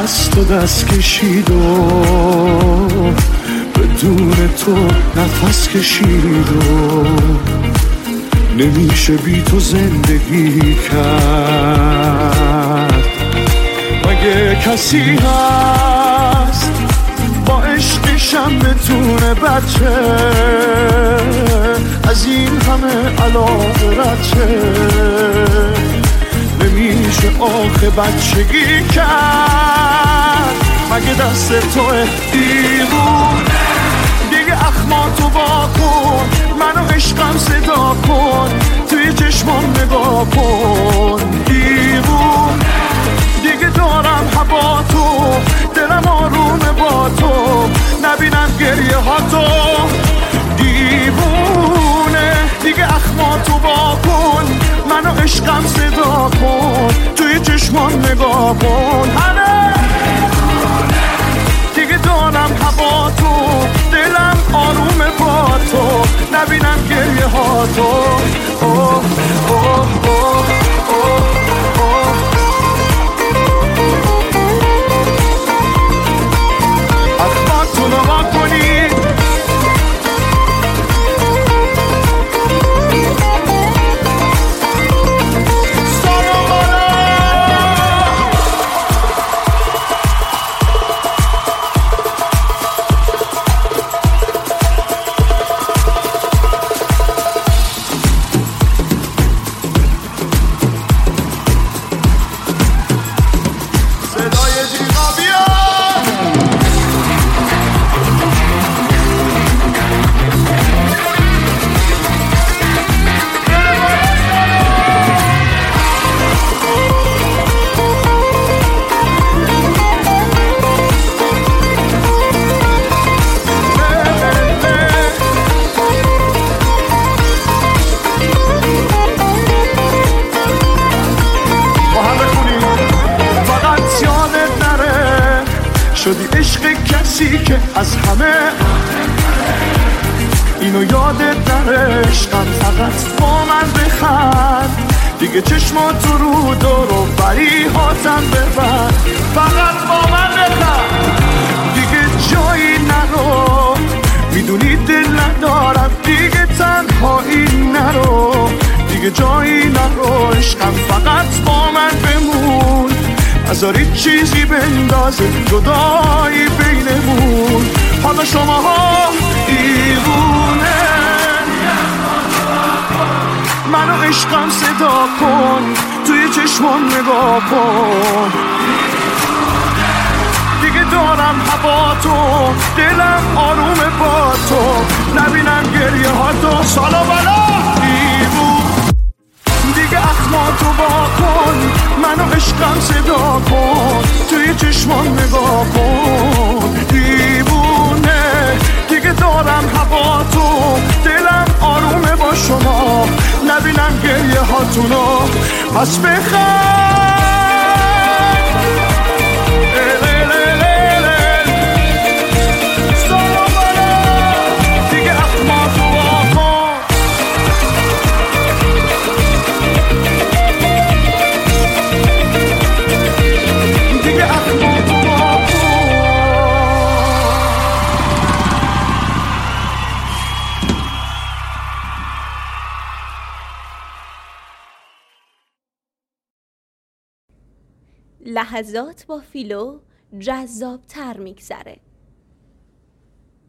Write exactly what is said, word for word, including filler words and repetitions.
دست و دست کشید و بدون تو نفس کشید و نمیشه بی تو زندگی کرد. مگه کسی هست با عشقشم بتونه بچه از این همه علاقه رچه؟ نمیشه آخه بچگی کرد. مگه دست توه دیوونه دیگه اخماتو وا کن، منو عشقم صدا کن، توی چشمام نگاه کن. دیوونه دیگه دارم هوا تو، دلم آرومه با تو، نبینم گریه ها تو. دیوونه دیگه اخماتو وا کن، منو عشقم صدا کن، توی چشمام نگاه کن. همه دیگه دارم هوا تو، دلم آرومه با تو، نبینم گریه ها تو. اوه اوه اوه اوه اوه اخماتو نوا کنید. شدی عشق کسی که از همه اینو یادت نره. عشقم فقط با من بخند، دیگه چشماتو رو دور و بری هاتم ببند. فقط با من بخند دیگه جایی نرو، میدونی دل ندارم دیگه تنهایی نرو، دیگه جایی نرو. عشقم فقط با من بمون، نذاری چیزی بندازه جدایی بینمون. حالا شما ها دیوونه منو عشقم صدا کن، توی چشمام نگاه کن. دیگه دارم هوا تو، دلم آرومه با تو، نبینم گریه ها تو. سالا بلا دیوون دیگه اخماتو با کن، منو عشقم صدا کن، توی چشمام نگاه کن. دیوونه دیگه دارم هوا تو، دلم آرومه با شما، نبینم گریه هاتونو. پس بخند دیگه اخماتو با کن. لحظات با فیلو جذاب تر میگذره.